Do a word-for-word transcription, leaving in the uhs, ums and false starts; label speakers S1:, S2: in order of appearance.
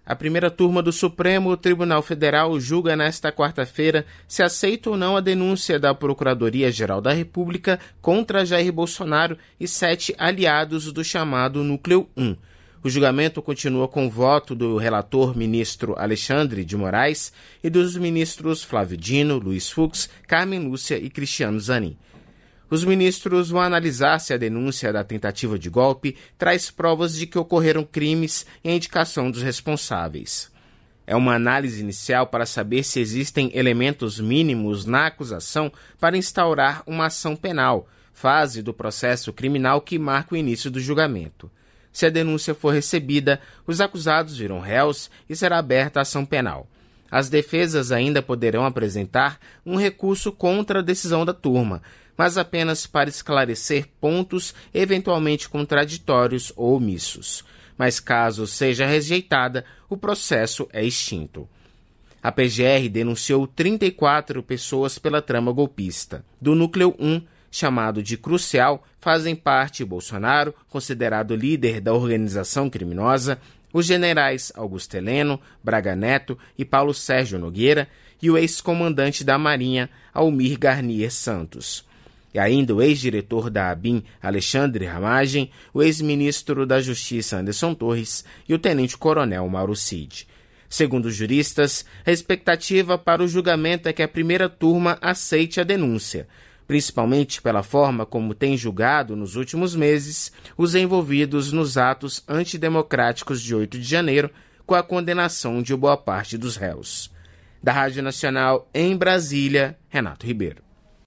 S1: A primeira turma do Supremo Tribunal Federal julga nesta quarta-feira se aceita ou não a denúncia da Procuradoria-Geral da República contra Jair Bolsonaro e sete aliados do chamado Núcleo um. O julgamento continua com o voto do relator ministro Alexandre de Moraes e dos ministros Flávio Dino, Luiz Fux, Carmen Lúcia e Cristiano Zanin. Os ministros vão analisar se a denúncia da tentativa de golpe traz provas de que ocorreram crimes e a indicação dos responsáveis. É uma análise inicial para saber se existem elementos mínimos na acusação para instaurar uma ação penal, fase do processo criminal que marca o início do julgamento. Se a denúncia for recebida, os acusados viram réus e será aberta a ação penal. As defesas ainda poderão apresentar um recurso contra a decisão da turma, mas apenas para esclarecer pontos eventualmente contraditórios ou omissos. Mas caso seja rejeitada, o processo é extinto. A P G R denunciou trinta e quatro pessoas pela trama golpista. Do Núcleo um, chamado de Crucial, fazem parte Bolsonaro, considerado líder da organização criminosa, os generais Augusto Heleno, Braga Neto e Paulo Sérgio Nogueira e o ex-comandante da Marinha, Almir Garnier Santos. E ainda o ex-diretor da ABIN, Alexandre Ramagem, o ex-ministro da Justiça, Anderson Torres, e o tenente-coronel Mauro Cid. Segundo os juristas, a expectativa para o julgamento é que a primeira turma aceite a denúncia, principalmente pela forma como tem julgado nos últimos meses os envolvidos nos atos antidemocráticos de oito de janeiro, com a condenação de boa parte dos réus. Da Rádio Nacional, em Brasília, Renato Ribeiro.